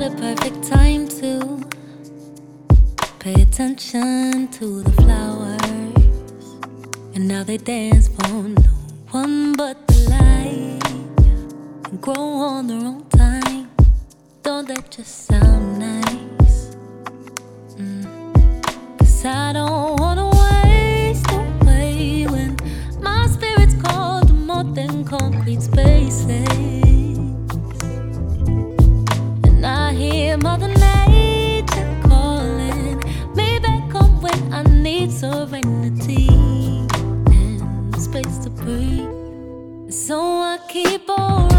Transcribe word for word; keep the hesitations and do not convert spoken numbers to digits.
the perfect time to pay attention to the flowers, and now they dance for no one but the light, and grow on their own time. Don't that just sound nice? Mm. Cause I don't wanna waste away when my spirit's called to more than concrete spaces. And I hear Mother Nature calling me back home when I need serenity and space to breathe. So I keep on